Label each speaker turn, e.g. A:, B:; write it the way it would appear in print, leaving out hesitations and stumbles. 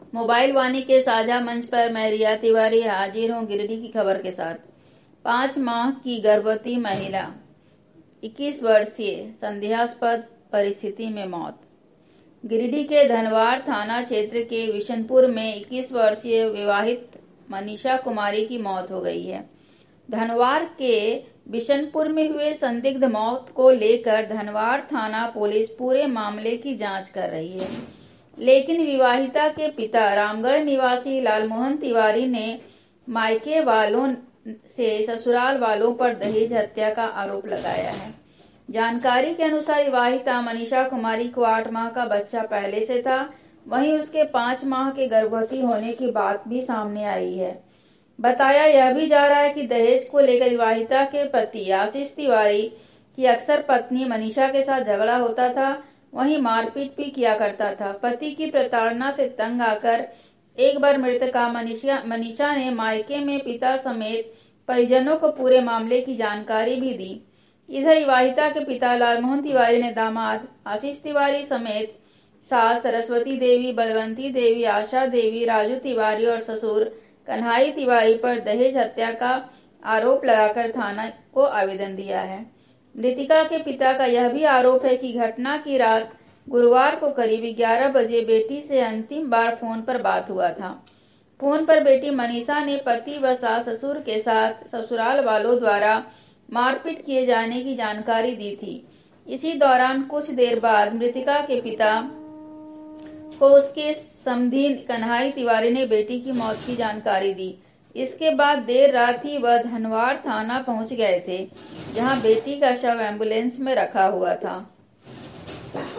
A: Mobile वाणी के साझा मंच पर मैं रिया तिवारी हाजिर हूं गिरिडीह की खबर के साथ। 5 माह की गर्भवती महिला 21 वर्षीय संदेहास्पद परिस्थिति में मौत। गिरिडीह के धनवार थाना क्षेत्र के विशनपुर में 21 वर्षीय विवाहित मनीषा कुमारी की मौत हो गई है। धनवार के बिशनपुर में हुए संदिग्ध मौत को लेकर धनवार थाना पुलिस पूरे मामले की जांच कर रही है, लेकिन विवाहिता के पिता रामगढ़ निवासी लालमोहन तिवारी ने मायके वालों से ससुराल वालों पर दहेज हत्या का आरोप लगाया है। जानकारी के अनुसार विवाहिता मनीषा कुमारी को 8 माह का बच्चा पहले से था, वहीं उसके 5 माह के गर्भवती होने की बात भी सामने आई है। बताया यह भी जा रहा है कि दहेज को लेकर विवाहिता के पति आशीष तिवारी की अक्सर पत्नी मनीषा के साथ झगड़ा होता था, वहीं मारपीट भी किया करता था। पति की प्रताड़ना से तंग आकर एक बार मृतका मनीषा ने मायके में पिता समेत परिजनों को पूरे मामले की जानकारी भी दी। इधर विवाहिता के पिता लालमोहन तिवारी ने दामाद आशीष तिवारी समेत सास सरस्वती देवी, बलवंती देवी, आशा देवी, राजू तिवारी और ससुर कन्हाई तिवारी पर दहेज हत्या का आरोप लगाकर थाना को आवेदन दिया है। मृतिका के पिता का यह भी आरोप है कि घटना की रात गुरुवार को करीब 11 बजे बेटी से अंतिम बार फोन पर बात हुआ था। फोन पर बेटी मनीषा ने पति व सास ससुर के साथ ससुराल वालों द्वारा मारपीट किए जाने की जानकारी दी थी। इसी दौरान कुछ देर बाद मृतिका के पिता को उसके समधी कन्हाई तिवारी ने बेटी की मौत की जानकारी दी। इसके बाद देर रात ही वह धनवार थाना पहुंच गए थे, जहां बेटी का शव एम्बुलेंस में रखा हुआ था।